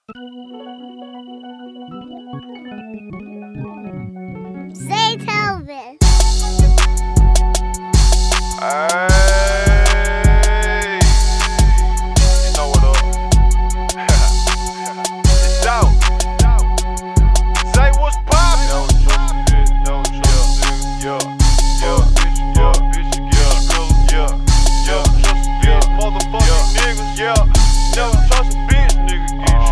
Say Telvin. Hey, you know what up? It's out. Say what's poppin'? No trust, motherfucking niggas, never trust a bitch, nigga.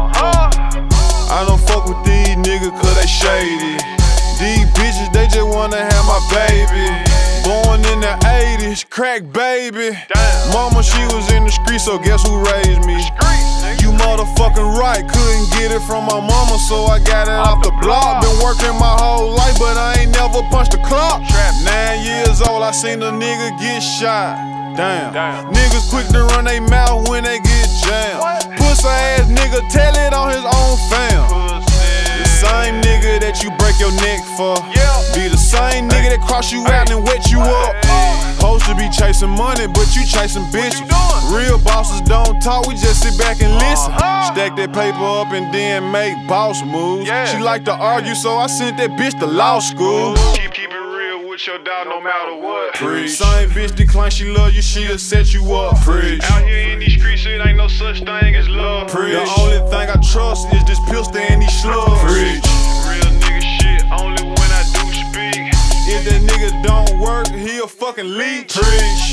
I don't fuck with these niggas cause they shady. These bitches, they just wanna have my baby. Born in the 80s, crack baby. Damn. Mama, she was in the street, so guess who raised me? You motherfucking right, couldn't get it from my mama, so I got it off the block. Been working my whole life, but I ain't never punched a clock. 9 years old, I seen a nigga get shot. Damn. Niggas quick to run they mouth when they get jammed. Pussy ass nigga, tell it on his own fam. The same nigga that you break your neck for. Be the same nigga that cross you out and wet you up. Supposed to be chasing money, but you chasing bitches. Real bosses don't talk, we just sit back and listen. Stack that paper up and then make boss moves. She like to argue, so I sent that bitch to law school. Keep it real with your dog no matter what. Preach. Same bitch decline, she love you, she'll set you up. Preach. Out here in these streets, it ain't no such thing as love. Preach. The only thing I trust is this pistol and these slugs. Preach. Real nigga shit, only when I do speak. If that nigga don't work, he a fucking leech. Preach.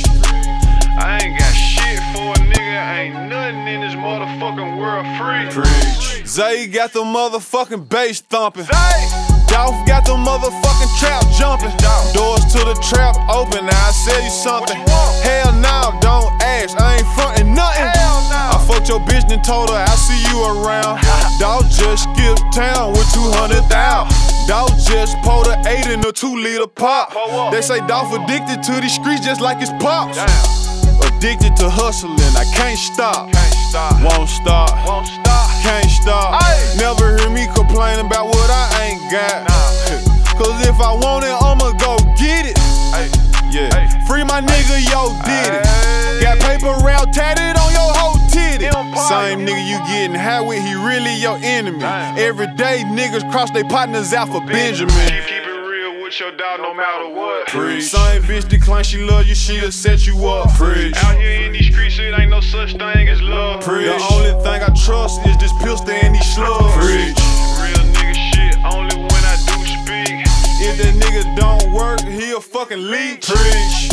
I ain't got shit for a nigga, ain't nothing in this motherfucking world free. Preach. Zay got the motherfucking bass thumping. Zay! Dolph got the motherfucking trap jumping. Doors to the trap open, now I sell you something. Hell no, don't ask, I ain't frontin' nothing. I fucked your bitch and told her I'll see you around. Dog just skipped town with 200,000. Dog just pulled an 8 in a 2-liter pop. They say Dolph addicted to these streets just like his pops. Addicted to hustling, I can't stop. Won't stop. Can't stop. Never hear me complain about what I ain't got. Cause if I want it, I'ma go get it. Yeah. Free my nigga, yo, did it. Got paper route tatted on your whole titty. Same nigga you getting high with, he really your enemy. Every day niggas cross they partners out for Benjamin. Keep it real with your dog no matter what. Preach. Same bitch decline, she love you, she'll set you up. Preach. Out here in these streets, it ain't no such thing as love. Preach. The only thing I trust is this pistol and these slugs. Preach. Real nigga shit, only when I do speak. If that nigga don't work, he a fucking leech. Preach.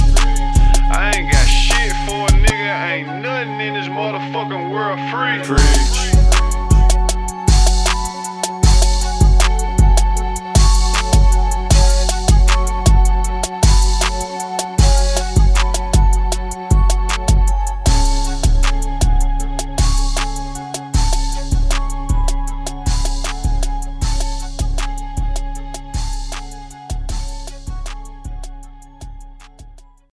I ain't got shit for a nigga, ain't nothing in this motherfucking world free. Preach.